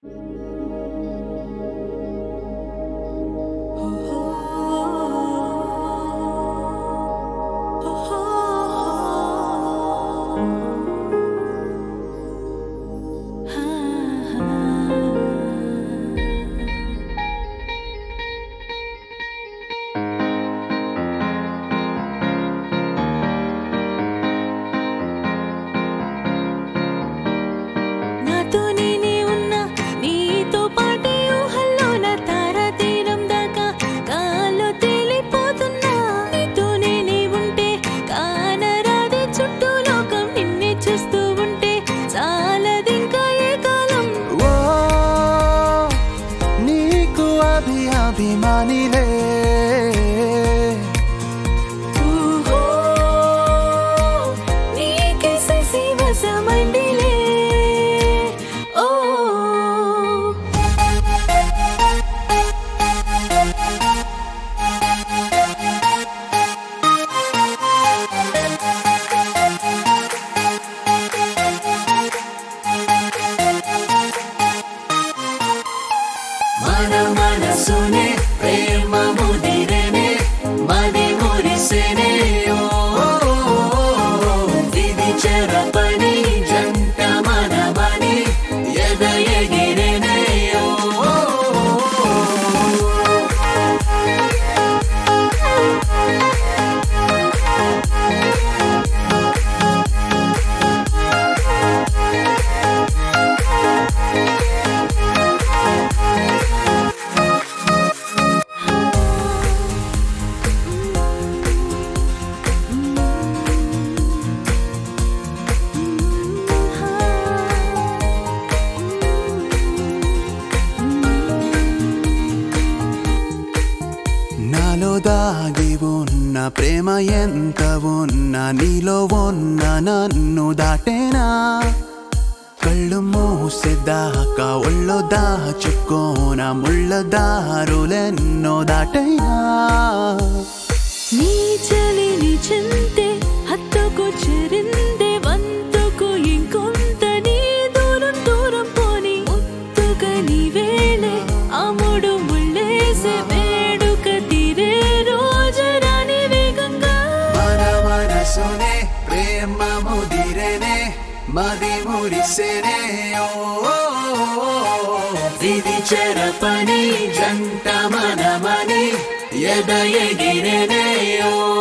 అభిమానిలే నీకేసే శివసమండిలే ఓ మన మనసునే ప్రేమ ముదిరేనే మది మురిసేనే విధి చెరపని జంట మనమని ఎద ఎగిరేనే నాలో దాగి ఉన్న ప్రేమ ఎంత ఉన్నా నీలో ఉన్న నన్ను దాటేనా కళ్ళు మూసేదాకా ఒళ్ళో దాచుకోన ముళ్ళ దారులెన్నో దాటైనా నీ చలిని చింతే హత్తుకు చెరిందే వంతుకు ఇంకొంత నీ దూరం దూరం పోని ముత్తుక నీ వేళే అముడు ముళ్ళేసే వేడుక తీరే రోజరాని వేగంగా మన మనసునే ప్రేమ ముదిరేనే మది మురిసేనే విధి చెరపని జంట మనమని ఎద ఎగిరేనే